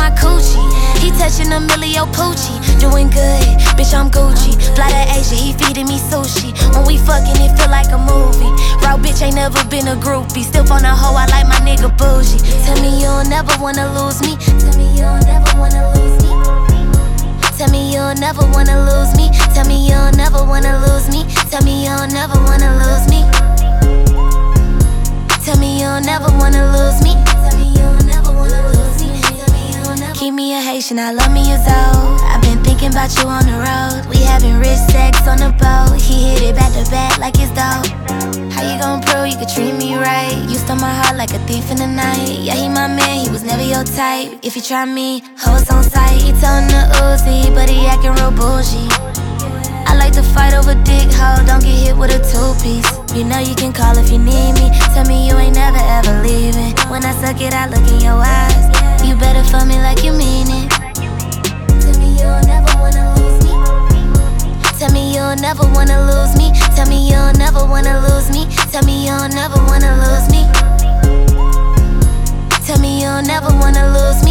my coochie. He touching a Emilio Pucci. Doing good, bitch, I'm Gucci. Fly to Asia, he feeding me sushi. When we fucking, it feel like a movie. Raw bitch ain't never been a groupie. Still on a hoe, I like my nigga bougie. Tell me you'll never wanna lose me. Tell me you'll never wanna lose me. Tell me you'll never wanna lose me. Tell me you'll never wanna lose me. Tell me you'll never wanna lose me. Tell me you'll never wanna lose me. Tell me you'll never wanna lose me. Keep me a Haitian, I love me a Zoe. I've been thinking about you on the road. We having rich sex on the boat. He hit it back to back like it's dope. How you gon' prove you could treat me right? You stole my heart like a thief in the night. Yeah, he my man, he was never your type. If you try me, hoes on sight. He told him to Uzi, but he acting real bougie. I like to fight over dick, hoe, don't get hit with a two-piece. You know you can call if you need me. Tell me you ain't never ever leaving. When I suck it, I look in your eyes. You better fuck me like you mean it. Tell me you'll never wanna lose me. Tell me you'll never wanna lose me. Tell me you'll never wanna lose me. Tell me you'll never wanna lose me. Tell me you'll never wanna lose me.